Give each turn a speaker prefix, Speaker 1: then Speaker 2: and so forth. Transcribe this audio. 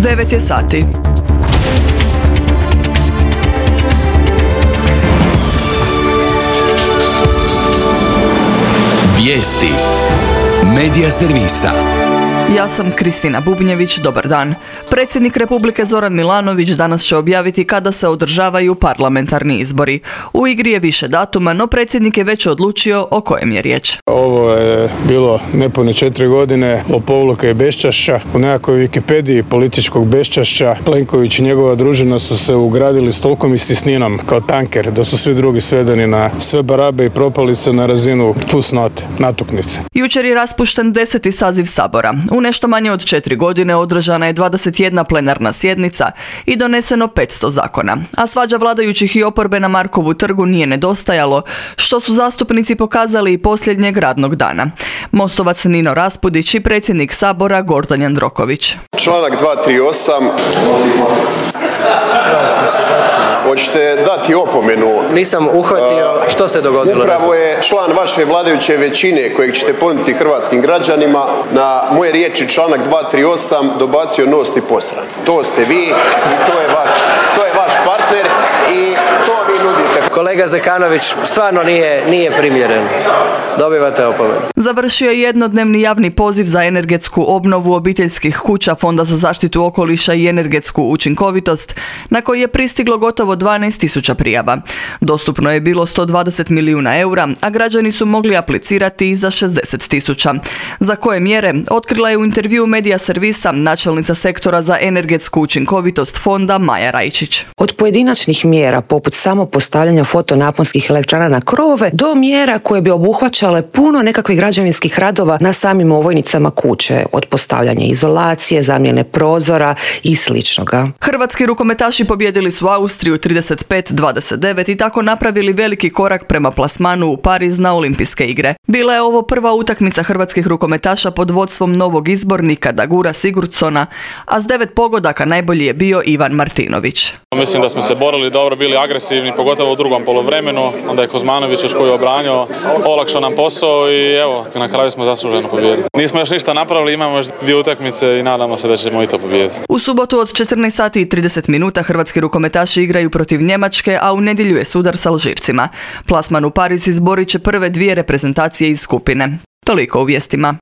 Speaker 1: 9 je sati.
Speaker 2: Vijesti Medija servisa.
Speaker 1: Ja sam Kristina Bubnjević, dobar dan. Predsjednik Republike Zoran Milanović danas će objaviti kada se održavaju parlamentarni izbori. U igri je više datuma, no predsjednik je već odlučio o kojem je riječ.
Speaker 3: Ovo je bilo nepune 4 godine lopovluka i beščašća. U nekakvoj Wikipediji političkog beščašća Plenković i njegova družina su se ugradili s tolkom istisninom kao tanker, da su svi drugi svedeni na sve barabe i propalice na razinu fusnote, natuknice.
Speaker 1: Jučer je raspušten 10. saziv Sabora. U nešto manje od 4 godine održana je 21 plenarna sjednica i doneseno 500 zakona. A svađa vladajućih i oporbe na Markovu trgu nije nedostajalo, što su zastupnici pokazali i posljednjeg radnog dana. Mostovac Nino Raspudić i predsjednik Sabora Gordan Jandroković.
Speaker 4: Članak 238. Hoćete dati opomenu?
Speaker 5: Nisam uhvatio. Što se dogodilo?
Speaker 4: Upravo je član vaše vladajuće većine, kojeg ćete ponuditi hrvatskim građanima, na moje riječi članak 238 dobacio nost i posran. To ste vi i to je vaš partner i to vi nudite.
Speaker 5: Kolega Zekanović, stvarno nije primjeren. Dobivate opomenu.
Speaker 1: Završio je jednodnevni javni poziv za energetsku obnovu obiteljskih kuća Fonda za zaštitu okoliša i energetsku učinkovitost, na koji je pristiglo gotovo 12.000 prijava. Dostupno je bilo 120 milijuna eura, a građani su mogli aplicirati i za 60.000. Za koje mjere, otkrila je u intervjuu Medija servisa načelnica sektora za energetsku učinkovitost fonda Maja Rajčić.
Speaker 6: Od pojedinačnih mjera poput samo postavljanja fotonaponskih elektrana na krovove do mjera koje bi obuhvaćale puno nekakvih građevinskih radova na samim ovojnicama kuće, od postavljanja izolacije, zamjene prozora i sličnoga.
Speaker 1: Hrvatski rukometaši pobijedili su Austriju 35-29 i tako napravili veliki korak prema plasmanu u Pariz na Olimpijske igre. Bila je ovo prva utakmica hrvatskih rukometaša pod vodstvom novog izbornika Dagura Sigurdsona, a s 9 pogodaka najbolji je bio Ivan Martinović.
Speaker 7: Mislim da smo se borili dobro, bili agresivni, pogotovo u drugom poluvremenu. Onda je Kuzmanović još koji je obranio, olakšao nam posao i evo, na kraju smo zasluženo pobijedili. Nismo još ništa napravili, imamo još 2 utakmice i nadamo se da ćemo i to pobijediti.
Speaker 1: U subotu od 14 sati i 30 minuta hrvatski rukometaši igraju protiv Njemačke, a u nedjelju je sudar s Alžircima. Plasman u Pariz izborit će prve 2 reprezentacije iz skupine. Toliko u vijestima.